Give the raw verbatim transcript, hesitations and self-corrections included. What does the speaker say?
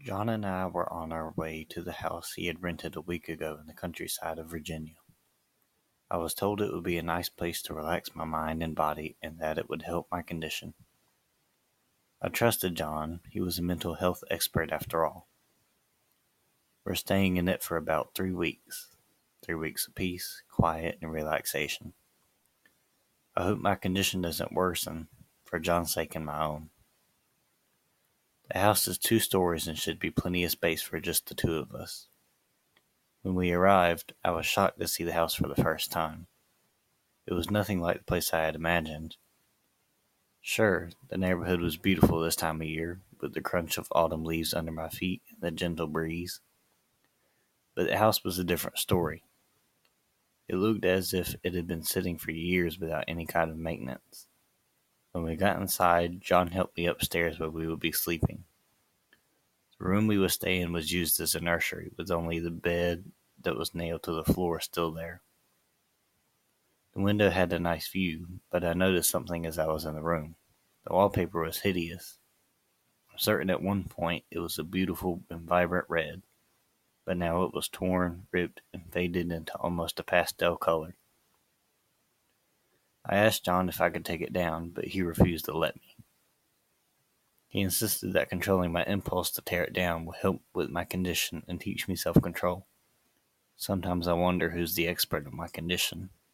John and I were on our way to the house he had rented a week ago in the countryside of Virginia. I was told it would be a nice place to relax my mind and body and that it would help my condition. I trusted John. He was a mental health expert after all. We're staying in it for about three weeks. Three weeks of peace, quiet, and relaxation. I hope my condition doesn't worsen, for John's sake and my own. The house is two stories and should be plenty of space for just the two of us. When we arrived, I was shocked to see the house for the first time. It was nothing like the place I had imagined. Sure, the neighborhood was beautiful this time of year, with the crunch of autumn leaves under my feet and the gentle breeze. But the house was a different story. It looked as if it had been sitting for years without any kind of maintenance. When we got inside, John helped me upstairs where we would be sleeping. The room we would stay in was used as a nursery, with only the bed that was nailed to the floor still there. The window had a nice view, but I noticed something as I was in the room. The wallpaper was hideous. I'm certain at one point it was a beautiful and vibrant red, but now it was torn, ripped, and faded into almost a pastel color. I asked John if I could take it down, but he refused to let me. He insisted that controlling my impulse to tear it down would help with my condition and teach me self-control. Sometimes I wonder who's the expert of my condition.